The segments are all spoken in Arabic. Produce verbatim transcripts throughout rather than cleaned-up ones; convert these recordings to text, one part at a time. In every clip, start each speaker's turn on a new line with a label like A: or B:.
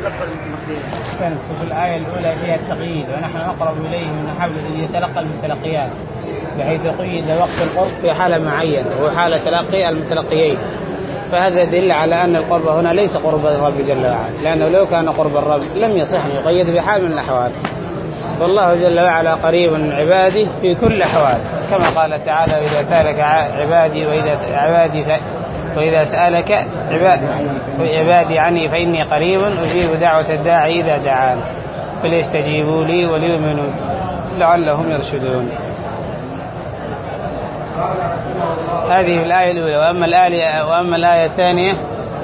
A: أحسنت. في الآية الأولى فيها التقييد ونحن أقرب إليه من حبل يتلقى المتلقيان، بحيث قيد وقت القرب في حالة معينة وهو حالة تلقي المتلقيين، فهذا يدل على أن القرب هنا ليس قرب الرب جل وعلا، لأنه لو كان قرب الرب لم يصح أن يقيد بحال من الأحوال، والله جل وعلا قريب من عباده في كل الأحوال، كما قال تعالى: وإذا سألك عبادي وإذا عبادي وإذا سألك عبادي عني فإني قريب أجيب دعوة الداعي إذا دعان فليستجيبوا لي وليؤمنوا لعلهم يرشدون. هذه الآية الأولى. وأما الآية وأما الآية الثانية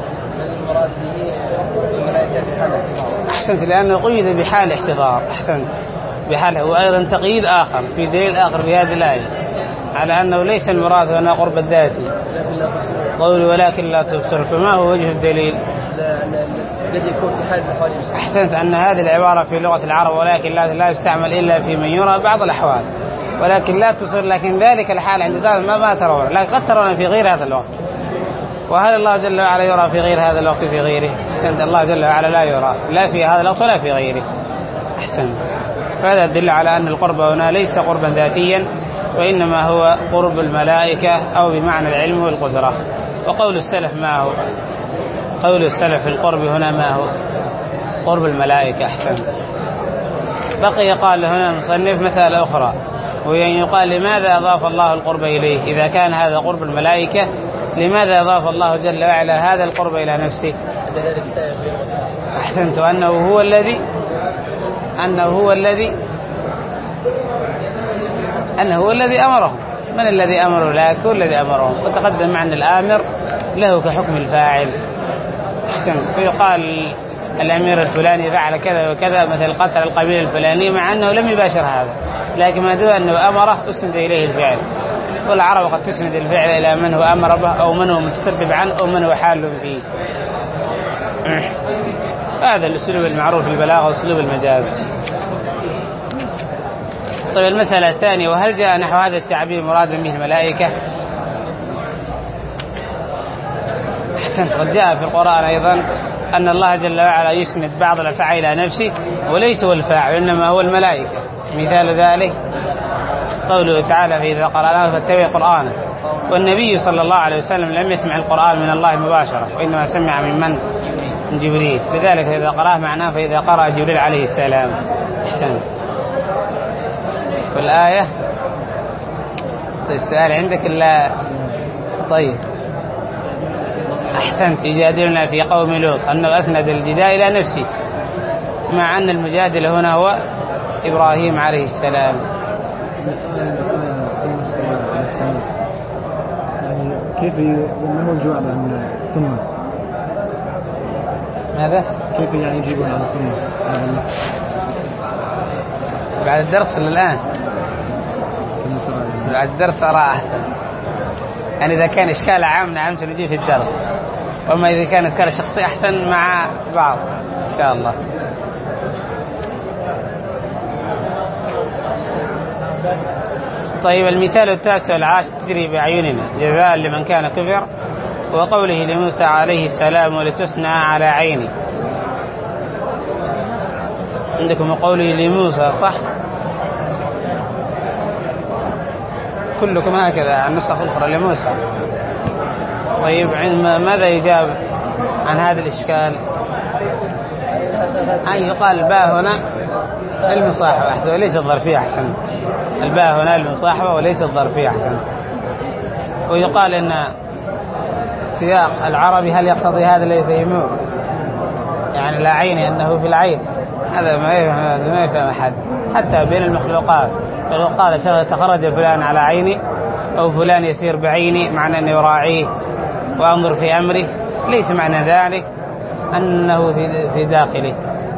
A: أحسنت، لأنه قيد بحال احتضار. أحسنت، بحاله. وأيضا تقييد آخر في دليل آخر في هذه الآية على أنه ليس المراد هنا قرب الذاتي، قول ولكن لا تبصر. فما هو وجه الدليل؟
B: الذي يكون في حال الحوادث.
A: أحسنت، أن هذه العبارة في لغة العرب ولكن لا لا يستعمل إلا في من يرى بعض الأحوال، ولكن لا تبصر، لكن ذلك الحال عند ذلك ما ما ترون، لكن قد ترون في غير هذا الوقت. وهل الله جل وعلا يرى في غير هذا الوقت في غيره؟ أحسنت، الله جل وعلا لا يرى لا في هذا الوقت ولا في غيره. أحسنت، فهذا يدل على أن القرب هنا ليس قربا ذاتيا، وإنما هو قرب الملائكة أو بمعنى العلم والقدرة. وقول السلف ما هو؟ قول السلف في القرب هنا ما هو؟ قرب الملائكة. أحسن. بقي قال هنا المصنف مسألة أخرى، وهي أن يقال: لماذا أضاف الله القرب إليه؟ إذا كان هذا قرب الملائكة، لماذا أضاف الله جل وعلا هذا القرب إلى نفسه؟ أحسنت، أنه هو الذي أنه هو الذي أنه هو الذي أمرهم. من الذي أمره؟ لا هو الذي أمرهم. وتقدم معنى الآمر له كحكم الفاعل. أحسنت. فيقال الأمير الفلاني فعل كذا وكذا، مثل قتل القبيلة الفلانية، مع أنه لم يباشر هذا، لكن ما دون أنه أمره أسند إليه الفعل. والعرب قد تسند الفعل إلى من هو أمر به أو من هو متسبب عنه أو من هو حال فيه. هذا الأسلوب المعروف في البلاغة وأسلوب المجاز. طيب، المسألة الثانية: وهل جاء نحو هذا التعبير مرادا به الملائكة؟ أحسن. قد جاء في القرآن أيضا أن الله جل وعلا يسند بعض الأفعال إلى نفسه وليس هو الفاعل، إنما هو الملائكة. مثال ذلك قوله تعالى: فإذا قرأناه فاتبع قرآنه. والنبي صلى الله عليه وسلم لم يسمع القرآن من الله مباشرة، وإنما سمع من من؟ من جبريل. لذلك إذا قرأه معناه فإذا قرأ جبريل عليه السلام. أحسن. والآية السؤال عندك إلا طيب. أحسنت. يجادلنا في قوم لوط، أنه أسند الجدال إلى نفسه، مع أن المجادل هنا هو إبراهيم عليه السلام.
C: كيف ما هو الجواب عن ثم؟
A: ماذا؟
C: كيف يعني يجيبون عن ثم؟
A: بعد الدرس ولا الآن؟ بعد الدرس أرى أحسن. يعني إذا كان إشكال عام نعم سنجي في الدرس، وما إذا كان إشكال شخصي أحسن مع بعض إن شاء الله. طيب، المثال التاسع والعاشر: تجري بأعيننا جزاء لمن كان كفر. وقوله لموسى عليه السلام: ولتصنع على عيني. عندكم قوله لموسى صح؟ كلكم هكذا عن نسخ أخرى لموسى. طيب، ماذا يجاب عن هذا الإشكال؟ أن يقال الباء هنا المصاحبة أحسن وليس الظرفية. أحسن. الباء هنا المصاحبة وليس الظرفية. أحسن. ويقال إن سياق العربي هل يقتضي هذا اللي يفهموه؟ يعني لا عين أنه في العين، هذا ما يفهم أحد حتى بين المخلوقات. لو قال شغل تخرج فلان على عيني أو فلان يسير بعيني، معنى أنه يراعيه وأنظر في أمره، ليس معنى ذلك أنه في داخله.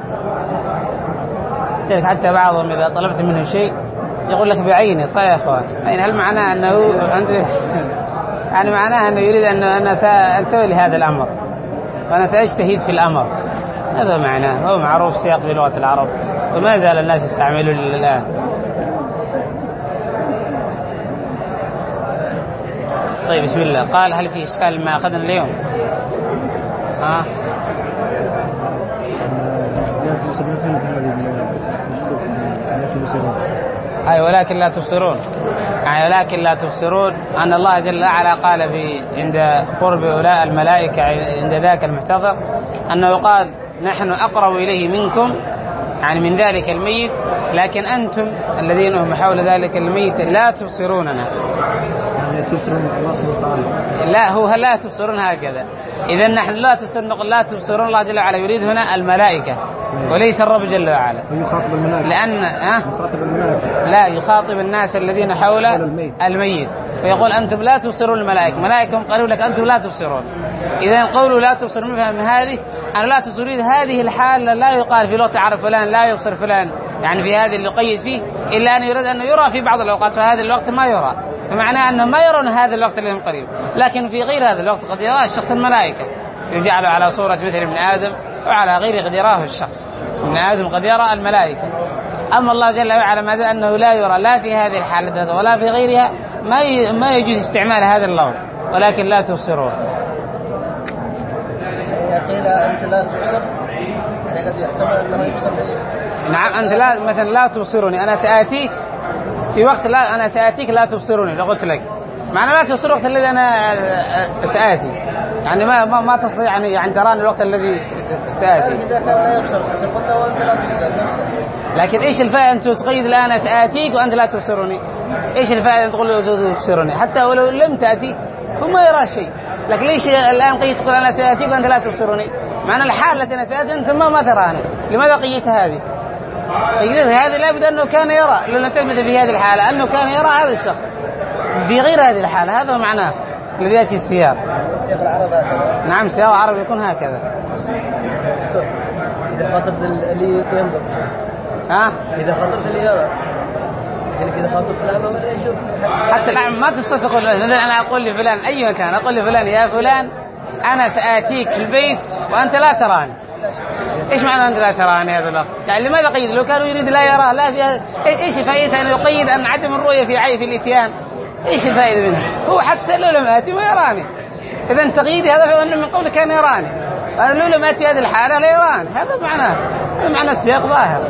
A: حتى بعضهم إذا طلبت منه شيء يقول لك بعيني. صحيح يا أخوان؟ هل معناه أنه أنت يعني معناه أنه يريد أن أنا سأنتهي لهذا الأمر وأنا سأجتهد في الأمر؟ هذا معناه، هو معروف سياق في لغة العرب وما زال الناس يستعملون الآن. طيب، بسم الله. قال: هل في إشكال ما أخذنا اليوم؟ ها؟ أي ولكن لا تبصرون، يعني ولكن لا تبصرون أن الله جل وعلا قال في عند قرب أولاء الملائكة عند ذاك المحتضر أنه قال نحن أقرب إليه منكم، يعني من ذلك الميت، لكن أنتم الذين هم حول ذلك الميت لا تبصروننا.
C: يعني تبصرون الله سبحانه وتعالى.
A: لا، هو لا تبصرون هكذا. إذا نحن لا تبصرون، نقول لا تبصرون الله جل وعلا يريد هنا الملائكة وليس الرب جل وعلا.
C: ويخاطب الملائكة.
A: لأن أه؟
C: يخاطب الملائكة.
A: لا، يخاطب الناس الذين حول
C: الميت.
A: الميت ويقول أنتم لا تبصرون الملائكة، ملائكة قالوا لك أنتم لا تبصرون. إذا قولوا لا تبصرون نفهم هذه أنا لا تبصرون هذه الحال لا يقال في لغة العرب فلان لا يبصر فلان، يعني في هذا اللي يقيد فيه، إلا أن يريد أنه يرى في بعض الأوقات فهذا الوقت ما يرى، فمعناه أنه ما يرون هذا الوقت اللي هم قريب، لكن في غير هذا الوقت قد يراه الشخص الملائكة يجعل على صورة مثل ابن آدم وعلى غيره قد يراه الشخص. ابن آدم قد يرى الملائكة. أما الله جل وعلا ما دام أنه لا يرى لا في هذه الحالة ولا في غيرها ما ما يجوز استعمال هذا اللفظ ولكن لا تبصرون.
B: إذا قيل أنت لا تبصر يعني قد يحتمل أنه يبصر.
A: نعم، أنت لا مثلا لا تبصرني، أنا سآتيك في وقت لا أنا سآتيك لا تبصرني، لو قلت لك معنى لا تبصر الوقت الذي أنا سآتي، يعني ما ما, ما تستطيع يعني يعني تراني الوقت الذي سآتي.
B: إذا كان لا يبصر قلنا وأنت لا تبصر نفسك.
A: لكن إيش الفائدة أنت تقيد الآن سآتيك وأنت لا تبصرني؟ إيش الفائدة أن تقول له تبصرني؟ حتى ولو لم تأتي هو ما يرى شيء، لكن ليش الآن قيد تقول أنا سآتيك وأنت لا تبصرني؟ معنى الحال التي أنا سآتي أنت ما ما تراني، لماذا قيدت هذه؟ قيدت هذه لابد أنه كان يرى، لأنه تثبت في هذه الحالة أنه كان يرى هذا الشخص في غير هذه الحالة، هذا معناه الذي يأتي السياق.
B: سياق العرب هكذا.
A: نعم، سياق العرب يكون هكذا.
B: إذا خاطب اللي ينظر.
A: ها؟
B: إذا خاطب اللي يرى. لكن إذا خاطب الأعمى ولا يشوف.
A: حتى الأعمى ما تستطيع تقول أنا أقول لفلان أي مكان أقول لفلان يا فلان أنا سآتيك في البيت وأنت لا تراني. إيش معنى أنت لا تراني هذا اللفظ؟ يعني لماذا قيد؟ لو كانوا يريد لا يرى لا فيها إيش فائدة أن يقيد أن عدم الرؤية في عين في الإتيان؟ إيش الفائدة منه؟ هو حتى لو لم آتي ما يراني. إذا تقييدي هذا هو أنه من قبل كان يراني، أنا لو لم آتي هذه الحالة لا يراني، هذا معناه، هذا معنى السياق ظاهر.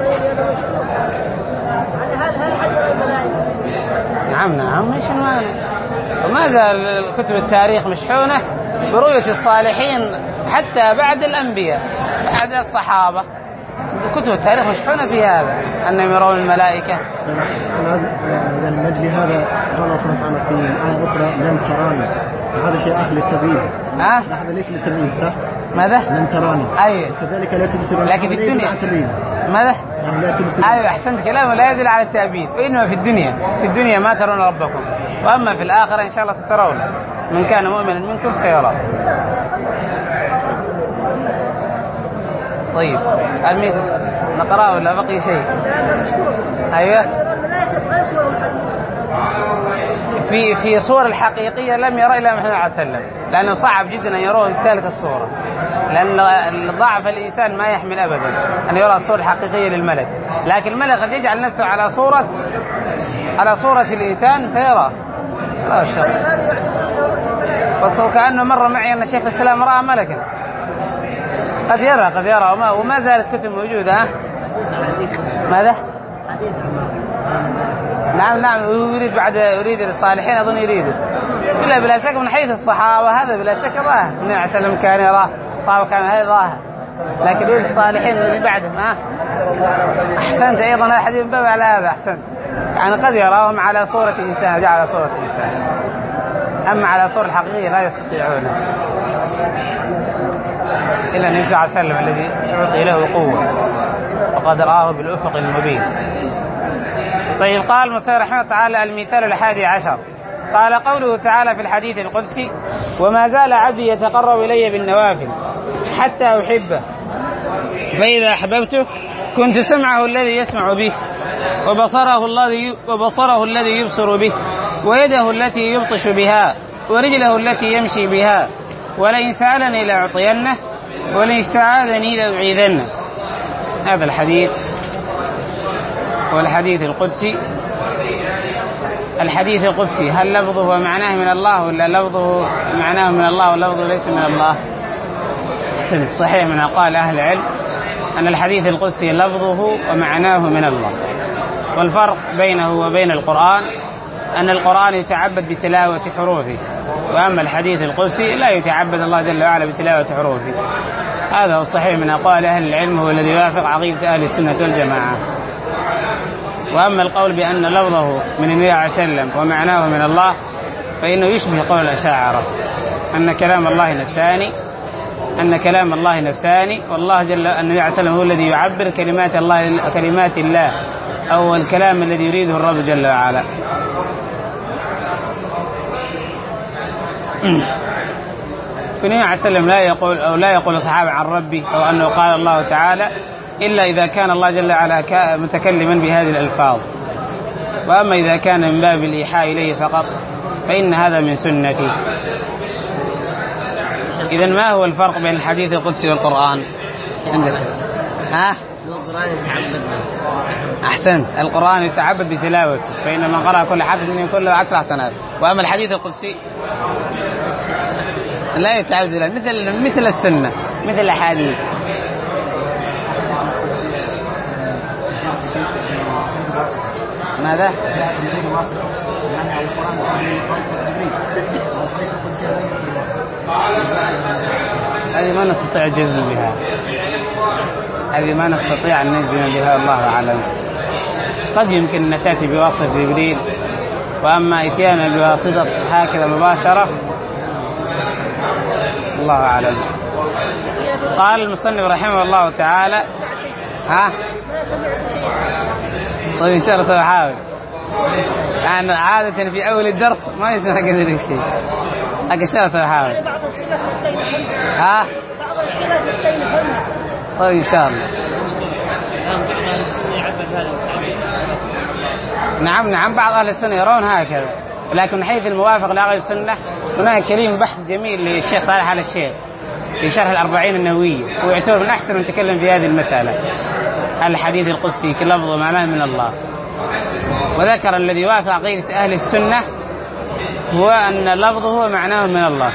A: نعم نعم ايش المانع؟ وما زال كتب التاريخ مشحونة برؤية الصالحين حتى بعد الأنبياء بعد الصحابة، كتب التاريخ مشحونة في هذا أنهم يرون الملائكة.
C: من أجل هذا قال الله سبحانه وتعالى في آية أخرى لن تراني، هذا شيء أهل التبيين.
A: أه؟
C: هذا ليس للتبيين صح؟
A: ماذا؟
C: لن تراني.
A: أي.
C: كذلك لا تبصرون.
A: لكن في الدنيا. ماذا؟
C: يعني لا تبصرون.
A: أيوة أحسنت كلامه لا يدل على التأبيد، وإنما في الدنيا في الدنيا ما ترون ربكم، وأما في الآخرة إن شاء الله سترون، من كان مؤمنا منكم سيرى. طيب الميت نقرأه ولا بقي شيء؟ أيوة. في في صور الحقيقية لم يرى إلا محمد عليه وسلم، لأنه صعب جدا أن يروه في تلك الصورة، لأن ضعف الإنسان ما يحمل أبدا أن يرى الصورة الحقيقية للملك، لكن الملك قد يجعل نفسه على صورة على صورة الإنسان فيراه لا الشخص. وكأنه مر معي أن شيخ الإسلام رأى ملكا، قد يرى قد يرى وما, وما زالت كتب موجودة. ها؟ ماذا؟ نعم نعم يريد بعد يريد الصالحين أظن يريده إلا بلا شك من حيث الصحابة هذا بلا شك ظاهر، النبي عليه السلام كان يراه، الصحابة كان هذا ظاهر، لكن يريد الصالحين اللي بعدهم. ها؟ أحسنت أيضا هذا حديث باب على هذا. أحسنت، يعني قد يراهم على صورة إنسان جاء على صورة إنسان، أما على صورة الحقيقية لا يستطيعون إلا النبي صلى الله عليه وسلم الذي أعطي له قوة وقد رآه بالأفق المبين. طيب قال المصنف رحمه الله تعالى المثال الحادي عشر، قال قوله تعالى في الحديث القدسي وما زال عبدي يتقرب إلي بالنوافل حتى أحبه فإذا أحببته كنت سمعه الذي يسمع به وبصره الذي وبصره الذي يبصر به ويده التي يبطش بها ورجله التي يمشي بها ولئن سألني لأعطينه ولئن استعاذني لأعيذنه. هذا الحديث هو الحديث القدسي. الحديث القدسي هل لفظه ومعناه من الله ولا لفظه معناه من الله ولفظه ليس من الله؟ صحيح من أقوال أهل العلم أن الحديث القدسي لفظه ومعناه من الله، والفرق بينه وبين القرآن أن القرآن يتعبد بتلاوة حروفه، وأما الحديث القدسي لا يتعبد الله جل وعلا بتلاوة حروفه. هذا هو الصحيح من أقوال أهل العلم، هو الذي يوافق عقيدة أهل السنة والجماعة. وأما القول بأن لفظه من النبي عليه وسلم ومعناه من الله فإنه يشبه قول الأشاعرة أن كلام الله نفساني أن كلام الله نفساني والله جل النبي عليه وسلم هو الذي يعبر كلمات الله كلمات الله أو الكلام الذي يريده الرب جل وعلا. النبي عليه وسلم لا يقول أو لا يقول الصحابة عن ربي أو أنه قال الله تعالى إلا إذا كان الله جل وعلا متكلما بهذه الألفاظ، وأما إذا كان من باب الإيحاء إليه فقط فإن هذا من سنتي. إذن ما هو الفرق بين الحديث القدسي والقرآن عندك؟ ها؟ أحسن، القرآن يتعبد بتلاوته، فإن من قرأ كل حرف منه يكون له عشر حسنات. وأما الحديث القدسي لا يتعبد له، مثل مثل السنة مثل الأحاديث. ماذا؟ هذه ما نستطيع الجزم بها، هذه ما نستطيع أن نجزم بها، الله أعلم. قد يمكن أن تأتي بواسطة جبريل، وأما إتيانا بواسطة هكذا مباشرة الله أعلم. قال المصنف رحمه الله تعالى ها طيب إن شاء الله سأحاول. يعني عادة في أول الدرس ما يسمع كذا شيء، لكن إن شاء الله سأحاول. ها طيب إن شاء الله. نعم نعم بعض أهل السنة يرون هكذا، لكن من حيث الموافق لأهل السنة هناك كلمة بحث جميل للشيخ صالح آل الشيخ في شرح الأربعين النووية، ويعتبر من أحسن من تكلم في هذه المسألة، الحديث القدسي كلفظ معناه من الله. وذكر الذي وافق عقيدة أهل السنة هو أن لفظه هو معناه من الله،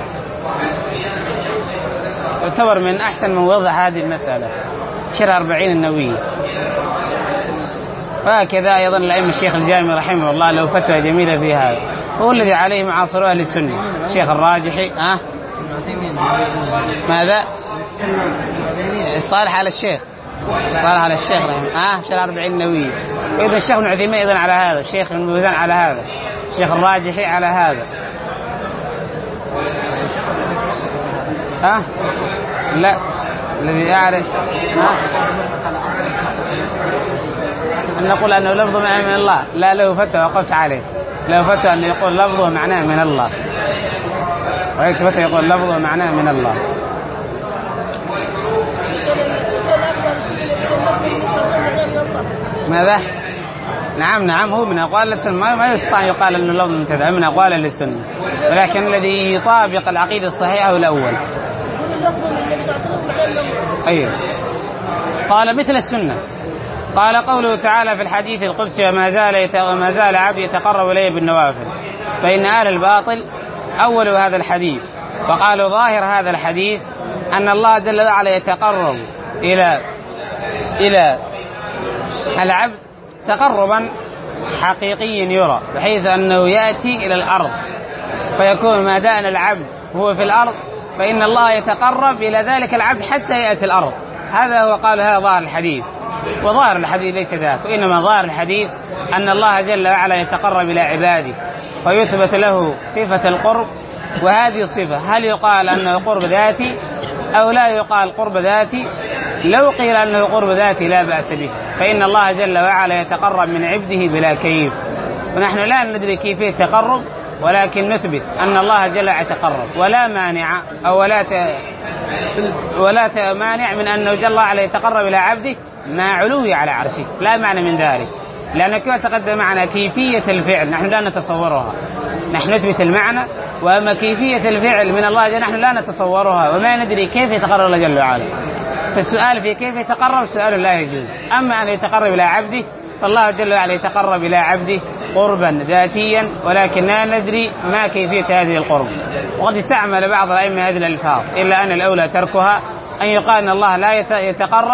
A: يعتبر من أحسن من وضح هذه المسألة شرح الأربعين النووية. وهكذا أيضا الأئمة الشيخ الجامعي رحمه الله له فتوى جميلة في هذا، هو الذي عليه معاصر أهل السنة الشيخ الراجحي. أه؟ ماذا؟ صالح على الشيخ صالح على الشيخ رحمه أه؟ شرح الأربعين النووية. وإذا الشيخ ابن عثيمين أيضا على هذا، الشيخ ابن باز على هذا، الشيخ الراجحي على هذا. ها أه؟ لا الذي أعرف أن نقول أنه لفظه معناه من الله، لا له فتوى وقفت عليه، له فتوى أنه يقول لفظه معناه من الله، وهيك فتوى يقول لفظه معناه من الله. ماذا؟ نعم نعم هو من أقوال السنة، ما يستطيع يقال أنه لفظ مبتدع، من أقوال السنة، ولكن الذي يطابق العقيدة الصحيحة هو الأول. أيوه قال مثل السنة. قال قوله تعالى في الحديث القدسي وما زال وما زال عبدي يتقرب إلي بالنوافل، فإن أهل الباطل أولوا هذا الحديث وقالوا ظاهر هذا الحديث أن الله جل وعلا يتقرب إلى إلى العبد تقربا حقيقيا يرى، بحيث أنه يأتي إلى الأرض فيكون ما دان العبد هو في الأرض فإن الله يتقرب إلى ذلك العبد حتى يأتي الأرض. هذا هو قال هذا ظاهر الحديث، وظاهر الحديث ليس ذاك، وإنما ظاهر الحديث أن الله جل وعلا يتقرب إلى عباده ويثبت له صفة القرب، وهذه الصفة هل يقال أنه قرب ذاتي أو لا يقال قرب ذاتي؟ لو قيل أنه قرب ذاتي لا بأس به، فإن الله جل وعلا يتقرب من عبده بلا كيف، ونحن لا ندري كيفية التقرب، ولكن نثبت أن الله جل وعلا يتقرب، ولا مانع أو ولا ت... ولا مانع من أنه جل وعلا يتقرب إلى عبده مع علوه على عرشه، لا معنى من ذلك، لأن كما تقدم معنا كيفية الفعل نحن لا نتصورها، نحن نثبت المعنى، وأما كيفية الفعل من الله جل نحن لا نتصورها وما ندري كيف يتقرب الله جل وعلا. فالسؤال في كيف يتقرب سؤال لا يجوز، أما أن يتقرب إلى عبده فالله جل وعلا يتقرب إلى عبده قربا ذاتيا، ولكن لا ندري ما كيفية هذه القرب. وقد استعمل بعض الأئمة هذه الألفاظ، إلا أن الأولى تركها، أن يقال أن الله لا يتقرب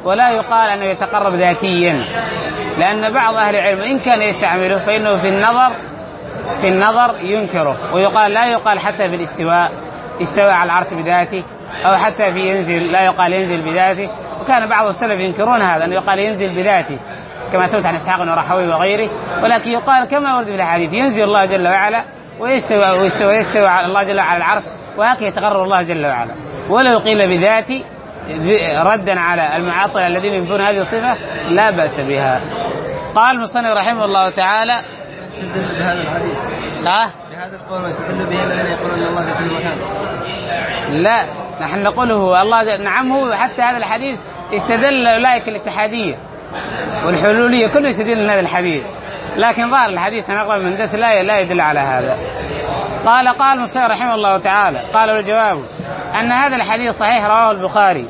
A: ولا يقال أنه يتقرب ذاتيا، لأن بعض أهل العلم إن كان يستعمله فإنه في النظر في النظر ينكره، ويقال لا يقال حتى في الاستواء استوى على العرش بذاته، أو حتى في ينزل لا يقال ينزل بذاته. وكان بعض السلف ينكرون هذا، أنه يقال ينزل بذاته كما ثبت عن إسحاق ورحوي وغيره، ولكن يقال كما ورد في الحديث ينزل الله جل وعلا ويستوى ويستوى يستوى على الله جل وعلا على العرش، وهكذا يتقرر الله جل وعلا. ولو قيل بذاتي ردا على المعاطلة الذين ينفون هذه الصفة لا بأس بها. قال المصنف رحمه الله تعالى
B: يستدل بهذا الحديث
A: ها
B: بهذا القول ويستدل به الذين يقولون ان الله في كل مكان.
A: لا، نحن نقول هو الله نعم، هو حتى هذا الحديث استدل أولئك الاتحادية والحلولية كله يستدل من هذا الحديث، لكن ظاهر الحديث نقل من دس لا لا يدل على هذا. قال قال المصنف رحمه الله تعالى قال والجواب أن هذا الحديث صحيح رواه البخاري.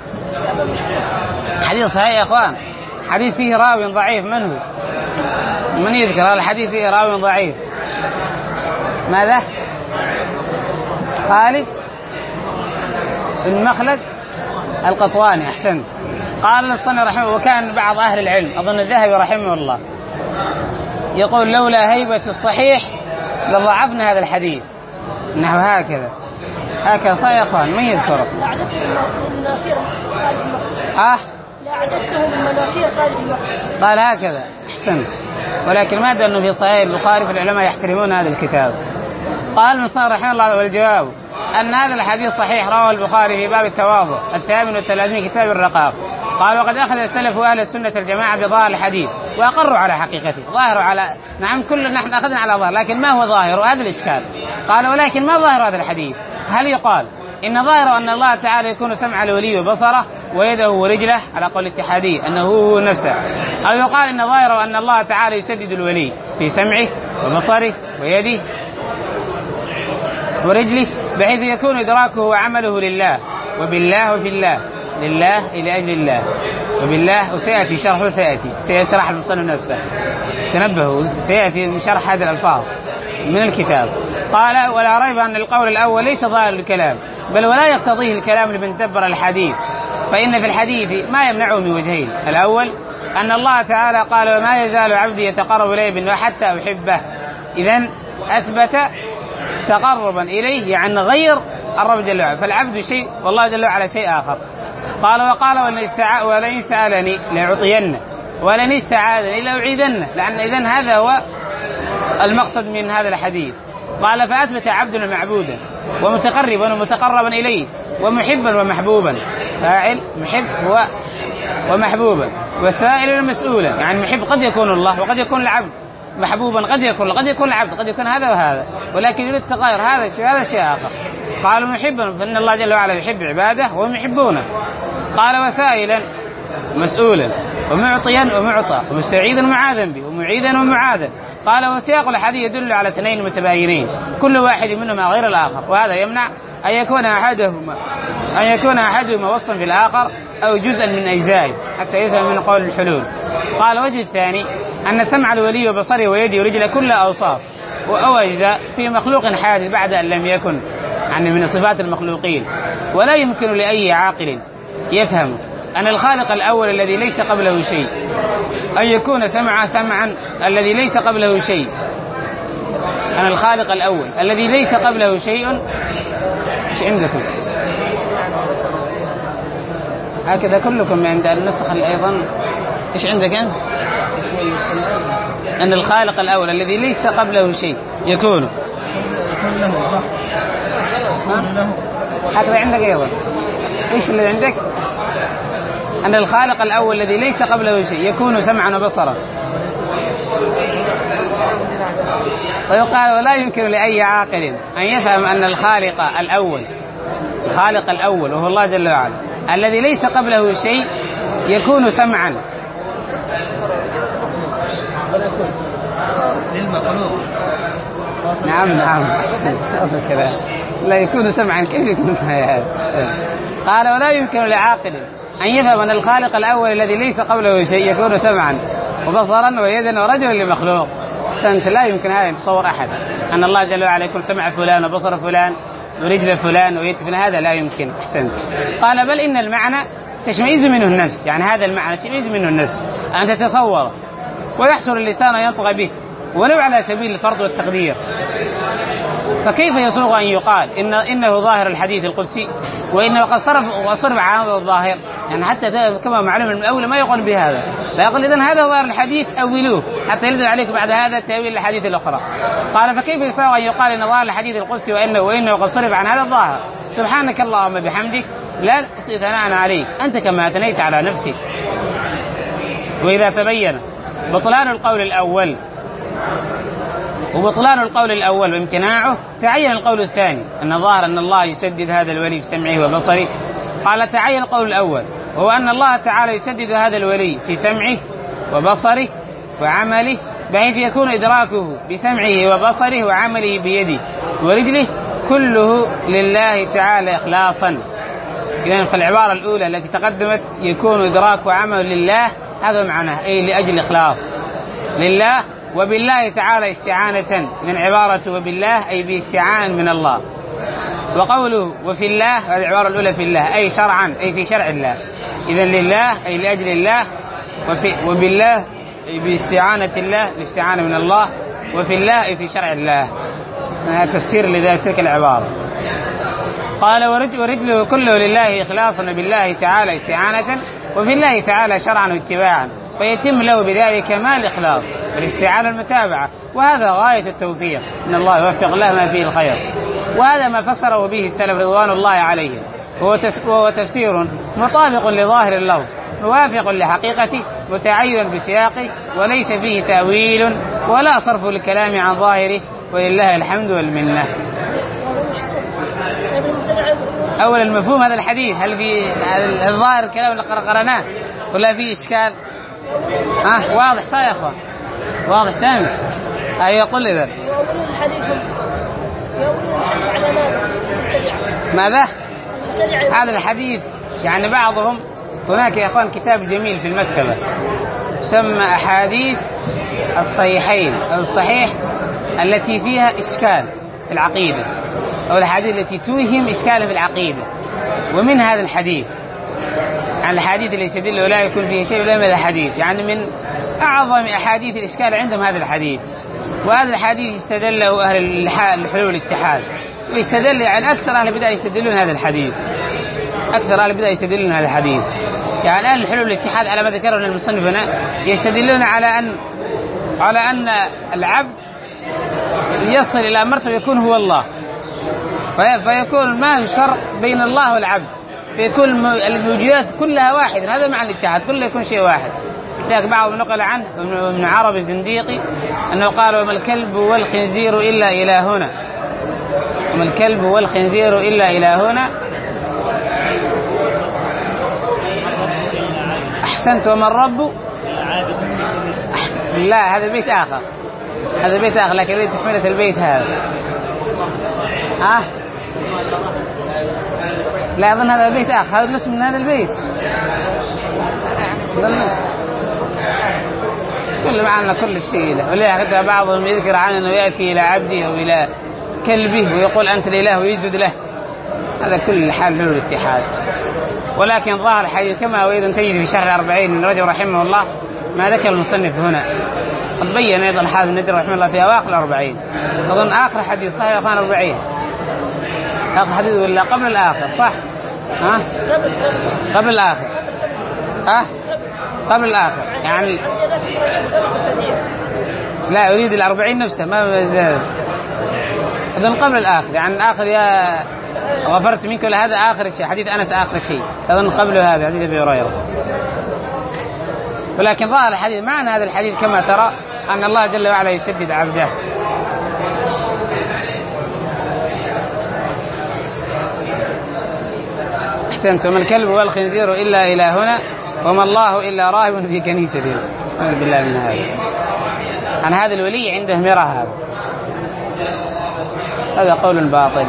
A: حديث صحيح يا أخوان، حديث فيه راوي ضعيف. من هو؟ من يذكر هذا الحديث فيه راوي ضعيف؟ ماذا؟ خالد بن مخلد القطواني. أحسن. قال المصنف رحمه الله وكان بعض أهل العلم أظن الذهبي رحمه الله يقول لولا هيبة الصحيح لضعفنا هذا الحديث، نحو هكذا هكذا. صحيح يا أخوان، من يذكره؟
D: لا عددتهم المناخير خالد المخلد.
A: آه
D: لا عددتهم المناخير خالد المخلد.
A: قال هكذا. أحسن. ولكن ما دل أنه في صحيح البخاري، فالعلماء يحترمون هذا الكتاب. قال المصنف رحمه الله والجواب أن هذا الحديث صحيح رواه البخاري في باب التواضع الثامن والثلاثين كتاب الرقاق. قال وقد أخذ السلف أهل السنة الجماعة بظاهر الحديث وأقروا على حقيقته. ظاهر على نعم كل نحن أخذنا على ظاهر، لكن ما هو ظاهر؟ هذا الإشكال. قال ولكن ما ظاهر هذا الحديث؟ هل يقال إن ظاهر أن الله تعالى يكون سمع الولي وبصره ويده ورجله على قول الاتحادي أنه هو نفسه، أو يقال إن ظاهر أن الله تعالى يسدد الولي في سمعه وبصره ويده ورجله بحيث يكون إدراكه وعمله لله وبالله وفي الله، لله إلى أجل الله وبالله. وسيأتي شرح سيأتي سيشرح المصنف نفسه، تنبهوا سيأتي من شرح هذه الألفاظ من الكتاب. قال ولا ريب أن القول الأول ليس ظاهر الكلام، بل ولا يقتضيه الكلام لمن تدبر الحديث، فإن في الحديث ما يمنعه من وجهين. الأول أن الله تعالى قال وما يزال عبدي يتقرب إليه بالنوافل حتى أحبه، إذن أثبت تقربا إليه يعني غير الرب جل وعلا، فالعبد شيء والله جل وعلا شيء آخر. قال وقال ولئن سألني لأعطينه ولئن استعاذني لأعيذنه، لأن إذن هذا هو المقصد من هذا الحديث. قال فأثبت عبدنا معبودا ومتقربا ومتقربا إليه ومحبا ومحبوبا، فاعل محب هو ومحبوبا، والسائل مسؤولا، يعني محب قد يكون الله وقد يكون العبد، محبوبا قد يكون قد يكون العبد قد يكون هذا وهذا، ولكن يريد التغير هذا شيء هذا شيء آخر. قالوا محبا فإن الله جل وعلا يحب عباده وهم يحبونه. قال وسائلا مسؤولا ومعطيا ومعطى ومستعيذا ومعاذا به ومعيذا ومعاذا. قال وسياق الحديث يدل على اثنين متباينين كل واحد منهما غير الآخر، وهذا يمنع أن يكون أحدهما أن يكون أحدهما وصفا في الآخر أو جزءا من أجزائه حتى يفهم من قول الحلول. قال وجه الثاني أن سمع الولي وبصره ويده ورجله كل أوصاف أو أجزاء في مخلوق حادث بعد أن لم يكن، يعني من صفات المخلوقين، ولا يمكن لأي عاقل يفهم أن الخالق الأول الذي ليس قبله شيء أن يكون سمع سمعا الذي ليس قبله شيء، أن الخالق الأول الذي ليس قبله شيء. إيش عندكم؟ هكذا كلكم عند النسخ أيضا. إيش عندك أنت؟ أن الخالق الأول الذي ليس قبله شيء يكون هكذا عندك أيضا. إيش اللي عندك؟ أن الخالق الأول الذي ليس قبله شيء يكون سمعا وبصرا. ويقال ولا يمكن لأي عاقل أن يفهم أن الخالق الأول الخالق الأول وهو الله جل وعلا الذي ليس قبله شيء يكون سمعا. نعم نعم كذا لا يكون سمعا، كيف يكون سمعا؟ قال ولا يمكن لعاقل أن يفهم أن الخالق الأول الذي ليس قبله شيء يكون سمعا وبصرا ويدا ورجلا لمخلوق. سنت لا يمكن هذا يتصور أحد أن الله جل وعلا يكون سمع فلان وبصر فلان ورجل فلان ويد فلان، هذا لا يمكن. أحسنت. قال بل إن المعنى تشمئز منه النفس، يعني هذا المعنى تشمئز منه النفس أن تتصور، ويحصل اللسان ينطق به ولو على سبيل الفرض والتقدير. فكيف يسوغ أن يقال إن إنه ظاهر الحديث القدسي وإنه قد صرف وصرف عن هذا الظاهر؟ يعني حتى كما معلوم من الأول ما يقول بهذا، لا يقول إذن هذا ظاهر الحديث أولوه حتى يلزم عليكم بعد هذا تأويل الحديث الأخرى. قال فكيف يسوغ أن يقال إن ظاهر الحديث القدسي وإنه وإنه قد صرف عن هذا الظاهر؟ سبحانك اللهم بحمدك لا أحصي ثناء عليك أنت كما أثنيت على نفسك. وإذا تبين بطلان القول الأول وبطلان القول الأول وامتناعه تعين القول الثاني أن ظاهر أن الله يسدد هذا الولي في سمعه وبصره. قال تعين القول الأول وهو أن الله تعالى يسدد هذا الولي في سمعه وبصره وعمله بحيث يكون إدراكه بسمعه وبصره وعمله بيده ورجله كله لله تعالى إخلاصا. إذن فالعبارة الأولى التي تقدمت يكون إدراك وعمل لله، هذا معناه أي لأجل إخلاص لله، وبالله تعالى استعانة من عبارة وبالله أي باستعان من الله. وقوله وفي الله هذه العبارة الأولى في الله أي شرعا أي في شرع الله، إذن لله أي لأجل الله، وفي وبالله أي باستعانة الله الاستعانة من الله، وفي الله أي في شرع الله. هذا تفسير لذلك تلك العبارة. قال ورجله كله لله إخلاصا بالله تعالى استعانة وفي الله تعالى شرعا واتباعا، فيتم له بذلك كمال الإخلاص والاستعانة المتابعة، وهذا غاية التوفيق إن الله يوفق له ما فيه الخير. وهذا ما فسره به السلف رضوان الله عليهم، وهو تفسير مطابق لظاهر اللفظ موافق لحقيقته متعين بسياقه وليس فيه تأويل ولا صرف الكلام عن ظاهره، ولله الحمد والمنة. أول المفهوم هذا الحديث هل في الظاهر الكلام اللي قرأناه ولا في إشكال؟ ها واضح صح يا أخوان؟ واضح سامي؟ أيوة قل إذن ماذا؟ هذا الحديث يعني بعضهم هناك يا أخوان كتاب جميل في المكتبة سمى أحاديث الصحيحين أو الصحيح التي فيها إشكال في العقيدة أو الحديث التي توهم إشكالا في العقيدة، ومن هذا الحديث عن الحديث اللي يستدل ولا يكون فيه شيء ولا من الحديث، يعني من أعظم أحاديث الإشكال عندهم هذا الحديث. وهذا الحديث يستدل له أهل الحلول والاتحاد، ويستدل يعني أكثر أهل البدع يستدلون هذا الحديث، أكثر أهل البدع يستدلون هذا الحديث. يعني أهل الحلول والاتحاد على ما ذكره المصنف هنا يستدلون على أن على أن العبد يصل إلى مرتبة يكون هو الله، فيكون ما في فرق بين الله والعبد، فيكون الوجودات كلها واحد. هذا معنى الاتحاد، كله يكون شيء واحد. لذلك بعضهم نقل عنه ابن عربي الزنديقي أنه قال وما الكلب والخنزير إلا إلهنا، وما الكلب والخنزير إلا إلهنا. أحسنت. وما الرب؟ لا هذا بيت آخر، هذا بيت آخر لكن ليس تكملة البيت هذا. ها؟ لا أظن هذا البيت آخر، هذا نص من هذا البيت. كل معنا كل شيء له. ولذلك بعضهم يذكر عنه أنه يأتي إلى عبده أو إلى كلبه ويقول أنت الإله ويسجد له. هذا كل حال له الاتحاد. ولكن ظاهر الحديث كما وإذا تجد في شرح الأربعين من رجب رحمه الله ما ذكر المصنف هنا، قد بين أيضا الحافظ ابن رجب رحمه الله في أواخر الأربعين. أظن آخر حديث صحيح أخوان أربعين، آخر حديث ولا قبل الآخر؟ صح؟ ها؟ قبل الآخر. ها؟ قبل الآخر يعني لا أريد الأربعين نفسه ما أظن قبل الآخر، يعني الآخر يا غفرت منك ولا هذا آخر شيء، حديث أنس آخر شيء، أظن قبل هذا حديث أبي هريرة. ولكن ظاهر الحديث معنى هذا الحديث كما ترى أن الله جل وعلا يسدد عبده. أحسنت. وما الكلب والخنزير إلا إلهنا وما الله إلا راهب في كنيسته. أعوذ بالله من هذا. عن هذا الولي عنده مرة، هذا هذا قول باطل.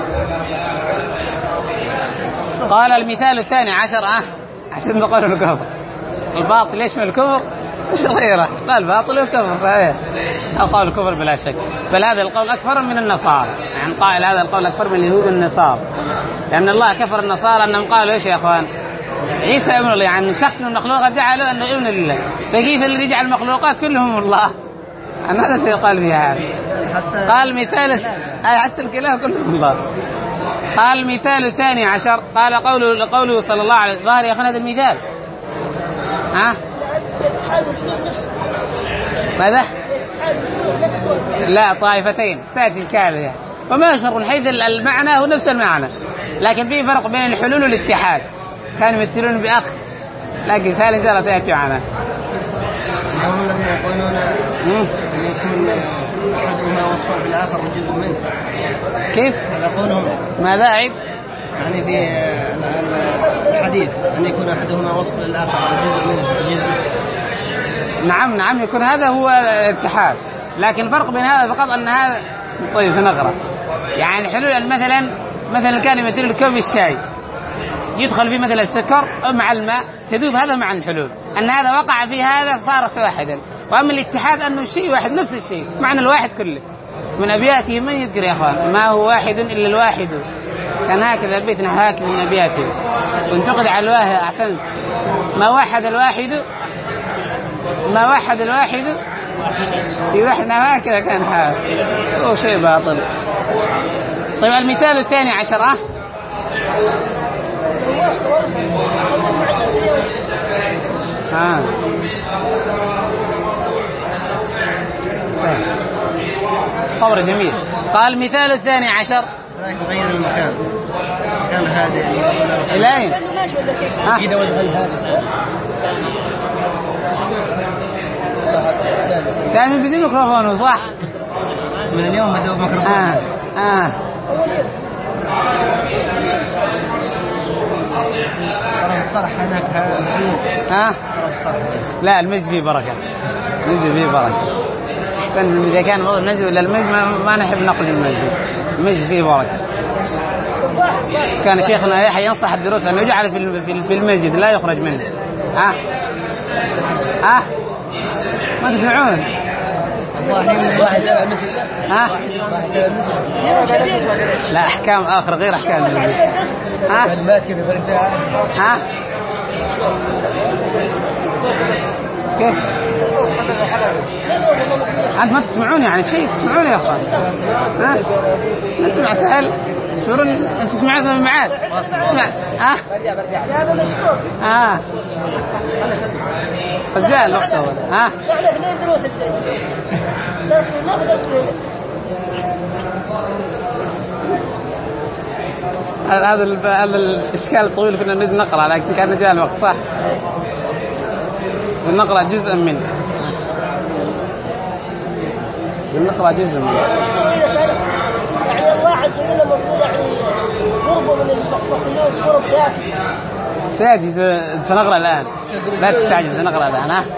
A: قال المثال الثاني عشر أه أحسن بقول الكفر. الباطل يشمل الكفر صغيرة، لا الباطل والكفر صحيح، أو قول الكفر بلا شك. بل هذا القول أكثر من النصارى، يعني قائل هذا القول أكثر من اليهود والنصارى، لأن الله كفر النصارى أنهم قالوا إيش يا أخوان؟ عيسى ابن الله، يعني شخص من المخلوقات جعله أنه ابن الله، فكيف الذي يجعل المخلوقات كلهم الله؟ أنا الذي قال فيها هذا. قال مثال أي حتى الكلام كلهم الله. قال مثال ثاني عشر، قال قوله قوله صلى الله عليه وسلم، ظاهر يا أخوان هذا المثال ها؟ ماذا؟ لا طائفتين ستأتي الكالية، وما يفرق من حيث المعنى هو نفس المعنى، لكن في فرق بين الحلول والاتحاد، كانوا يمثلون بأخ، لكن ثالث إن شاء الله سيأتي معنا.
C: هم الذين يقولون أن يكون أحدهما وصفا بالآخر وجزء منه.
A: كيف؟
C: يقولون
A: ماذا أعيد؟
C: يعني في الحديث أن يكون أحدهما وصف للآخر وجزء منه جزء.
A: نعم نعم يكون هذا هو الاتحاد، لكن الفرق بين هذا فقط أن هذا طيب سنقرأ. يعني حلول مثلا مثلا كان يمثل الكوب الشاي يدخل فيه مثلا السكر أو مع الماء تذوب، هذا مع الحلول، أن هذا وقع في هذا صار واحدا. وأما الاتحاد أنه الشيء واحد نفس الشيء معنى الواحد كله. من أبياته من يذكر يا أخوان ما هو واحد إلا الواحد، كان هكذا البيت نهاك من أبياته وانتقد على الواحد أحسن ما واحد الواحد ما واحد الواحد في واحد هكذا كان هذا هو شيء باطل. طيب المثال الثاني عشر أه آه. صبر جميل. قال مثال الثاني عشر
C: غير المكان كان هذا
A: الآن
C: إذا وجه هذا
A: سامي بدون ميكروفون صح
C: من اليوم هذا ميكروفون
A: آه آه
C: الصرح هناك
A: ها لا المجد فيه بركة، المجد فيه بركة أحسن من إذا كان موضوع المجد ولا المجد ما, ما نحب نقل المجد، المجد فيه بركة. كان شيخنا يحيى ينصح الدروس أن يجعل في المسجد لا يخرج منه. ها ها ما تسمعون؟ ها لا أحكام آخر غير أحكام المسجد. ها ها كيف أنت ما تسمعون يعني شيء تسمعون يا أخوان؟ ها نسمع سهل تسمعون أنت تسمعون معاد اسمع ها ها رجال وقت أول ها هذا هذا الإشكال الطويل كنا نريد نقرأ لكن كان جاء الوقت صح نقرأ جزءا منه نقرأ جزء منه.
D: يعني الله عز وجل مفروض يعني قربه من المخلوق قرب ذاتي.
A: سيدي سنقرأ الآن لا تستعجل سنقرأ الآن ها.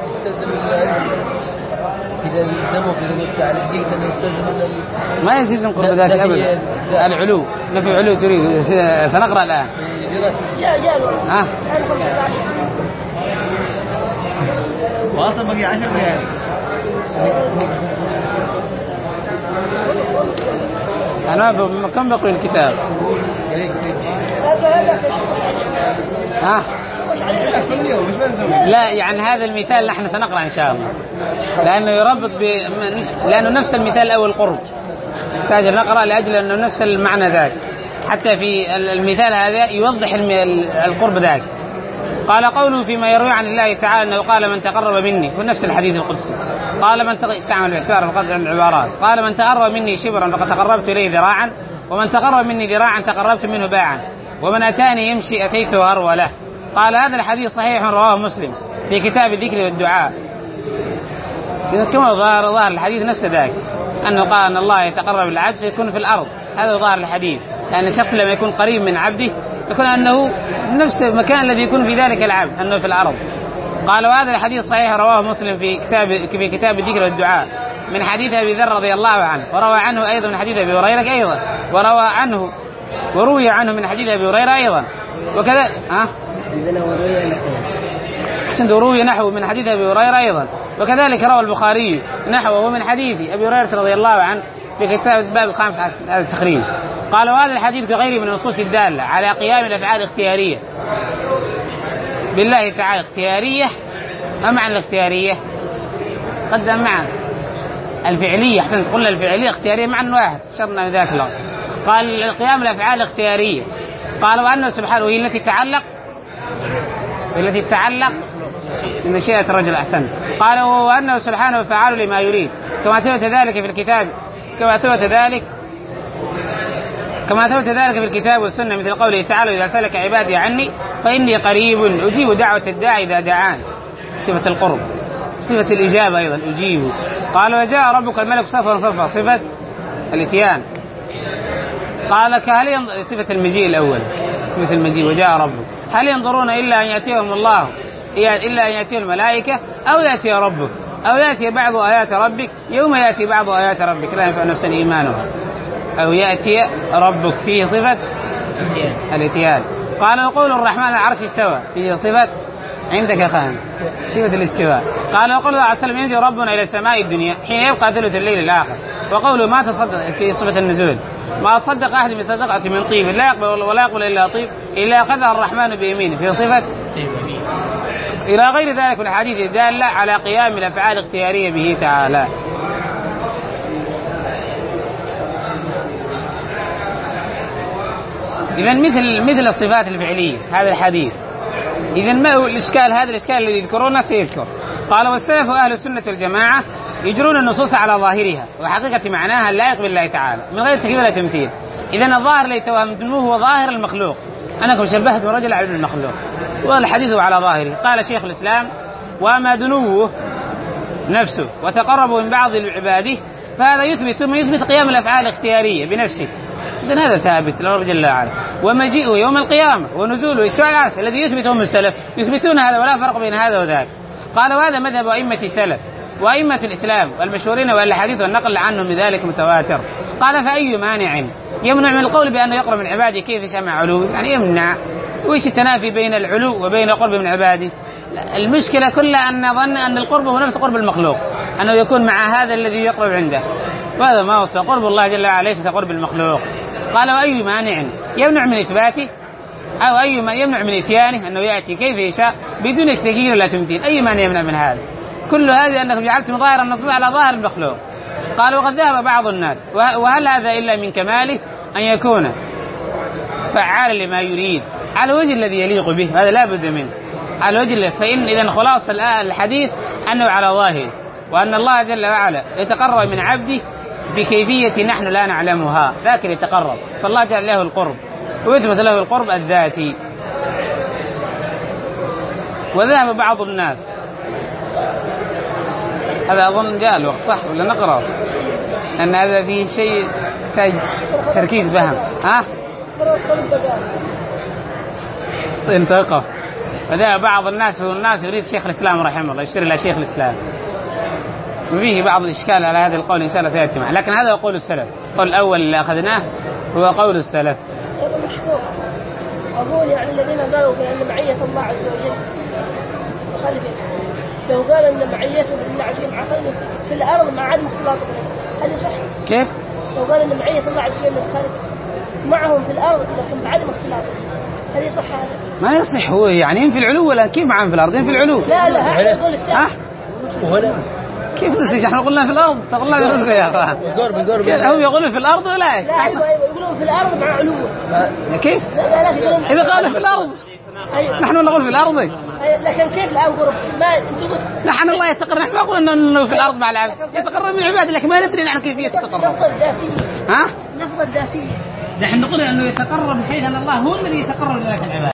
C: إذا يلزموا في على الدين ما يستلزم
A: ما يلزم قرب ذاتي أبدا. العلو نفي علو تريد سنقرأ الآن.
D: جاء جاء
A: ها.
C: واصل بقي عشر ريال.
A: أنا كم بقول الكتاب؟ ها؟ لا يعني هذا المثال نحن سنقرأ إن شاء الله لأنه يربط ب... لأنه نفس المثال الأول قرب نحتاج نقرأ لأجل أنه نفس المعنى ذاك حتى في المثال هذا يوضح القرب ذاك. قال قوله فيما يروي عن الله تعالى أنه قال من تقرب مني في نفس الحديث القدسي قال من تق... استعمل باعتبار فقط العبارات قال من تقرب مني شبرا فقد تقربت إليه ذراعا ومن تقرب مني ذراعا تقربت منه باعا ومن أتاني يمشي أتيته هروله. قال هذا الحديث صحيح رواه مسلم في كتاب الذكر والدعاء. كما ظاهر ظاهر الحديث نفس ذاك أنه قال أن الله يتقرب العبد سيكون في الأرض. هذا ظاهر الحديث لأن يعني الشخص لما يكون قريب من عبده يكون أنه نفس المكان الذي يكون في ذلك العبد أنه في الأرض. قال وهذا الحديث صحيح رواه مسلم في كتاب في كتاب الذكر والدعاء من حديث أبي ذر رضي الله عنه وروى عنه أيضا من حديث أبي هريرة أيضا وروى عنه وروي عنه من حديث أبي هريرة أيضا وكذا ها حسن روي نحو من حديث أبي هريرة أيضا وكذلك روى البخاري نحوه من حديث أبي هريرة رضي الله عنه في كتاب الباب الخامس هذا التخريج. قال وهذا الحديث كغيره من النصوص الدالة على قيام الأفعال الاختيارية بالله تعالى اختيارية. ما معنى الاختيارية؟ قدم معنا الفعلية، أحسن تقول الفعلية اختيارية معنى واحد شرنا من ذاك الوقت. قال القيام الأفعال اختيارية. قال وأنه سبحانه وهي التي تعلق التي تتعلق بمشيئة الرجل. أحسن. قال وأنه سبحانه فعال لما يريد كما ثبت ذلك في الكتاب كما ثبت ذلك كما ثبت ذلك في الكتاب والسنة مثل قوله تعالى إذا سألك عبادي عني فإني قريب أجيب دعوة الداعي إذا دعان، صفة القرب. صفة الإجابة أيضا أجيب. قال وجاء ربك الملك صفا صفا، صفة الإتيان. قال هل ينظر صفة المجيء الأول، صفة المجيء وجاء ربك. هل ينظرون إلا أن يأتيهم الله إلا أن يأتي الملائكة أو يأتي ربك أو يأتي بعض آيات ربك يوم يأتي بعض آيات ربك لا ينفع نفسا إيمانها أو يأتي ربك، فيه صفة الاتيان. قال وقول الرحمن العرش استوى، فيه صفة عندك خان صفة الاستواء. قال وقول الله عليه وسلم ينزل ربنا إلى السماء الدنيا حين يبقى ثلث الليل الآخر. وقوله ما تصدق، في صفة النزول ما تصدق أحد بصدقة من طيب لا يقبل ولا يقبل إلا طيب إلا أخذها الرحمن بيمينه، في صفة إلى غير ذلك من الحديث الدالة على قيام الأفعال الاختيارية به تعالى. إذن مثل مثل الصفات الفعلية هذا الحديث. إذن ما هو الإشكال؟ هذا الإشكال الذي يذكرونه سيذكر. قال والسلف أهل السنة والجماعة يجرون النصوص على ظاهرها وحقيقة معناها اللائق بالله تعالى من غير تكييف ولا تمثيل. إذن الظاهر الذي توهمتموه هو ظاهر المخلوق، أنكم شبهتم الرجل على المخلوق والحديث على ظاهره. قال شيخ الإسلام وما دنوه نفسه وتقربوا من بعض عباده فهذا يثبت ثم يثبت قيام الأفعال الاختيارية بنفسه. إذن هذا ثابت لرب جل وعلا. ومجيئه يوم القيامة ونزوله استواء العرش الذي يثبتهم السلف يثبتون هذا ولا فرق بين هذا وذاك. قال وهذا مذهب أئمة السلف وأئمة الإسلام والمشهورين والحديث والنقل عنهم بذلك متواتر. قال فأي مانع يمنع من القول بأنه يقرب من عباده كيف سمع علو؟ يعني يمنع. وإيش التنافي بين العلو وبين القرب من عباده؟ المشكلة كلها أن ظن أن القرب هو نفس قرب المخلوق، أنه يكون مع هذا الذي يقرب عنده، وهذا ما وصل. قرب الله جل وعلا ليس قرب المخلوق. قال وأي مانع يمنع من إثباته أو أي ما يمنع من إتيانه أنه يأتي كيف يشاء بدون تغيير ولا تمثيل. أي مانع يمنع من هذا؟ كل هذه أنكم جعلتم ظاهر النصوص على ظاهر المخلوق. قال وقد ذهب بعض الناس وهل هذا إلا من كماله أن يكون فعالا لما يريد على الوجه الذي يليق به، هذا لا بد منه على الوجه. فإن إذن خلاص الحديث أنه على ظاهر، وأن الله جل وعلا يتقرب من عبده بكيفية نحن لا نعلمها لكن يتقرب، فالله جعل له القرب ويثبت له القرب الذاتي. وذهب بعض الناس، هذا أظن جاء الوقت صح ولا نقرأ؟ أن هذا فيه شيء تركيز فهم. ها؟ انتقف. وذهب بعض الناس والناس يريد شيخ الإسلام رحمه الله يشير إلى شيخ الإسلام، وفيه بعض الإشكال على هذا القول إن شاء الله سيأتي معه، لكن هذا هو قول السلف. القول الأول اللي أخذناه هو قول السلف.
D: هذا مشهور. أقول يعني الذين قالوا بأن معية الله عز وجل خلفه، لو قال أن معيته لله عز وجل مع خلفه في الأرض مع عدم اختلاط هل يصح؟
A: كيف؟
D: لو قال أن معية الله عز وجل خلفه معهم في الأرض لكن بعدم اختلاط هل يصح هذا؟
A: ما يصح. هو يعني في العلو ولا كيف معهم في الأرض؟ في العلو.
D: لا لا هذا يقول الثاني.
A: أه؟
B: ولا
A: كيف نسيج؟ احنا قلنا في الأرض تقول الله برزقه يا أخوان. هم يقولون في الأرض ولا
D: لا أيوة يقولون في الأرض مع علوه.
A: كيف؟
D: لا لا يقولون
A: إذا قالوا في الأرض
D: أيوة.
A: نحن نقول في الأرض.
D: أيوة. لكن كيف الآن قرب ما أنت قلت
A: نحن الله يتقرب، نحن ما قلنا أنه في الأرض مع العبد يتقرب من العباد لكن ما ندري نحن كيفية التقرب.
D: نفضل ذاتية.
A: ها؟
D: نفضل ذاتية.
A: نحن نقول أنه يتقرب بحيث أن الله هو الذي يتقرب إلى العباد.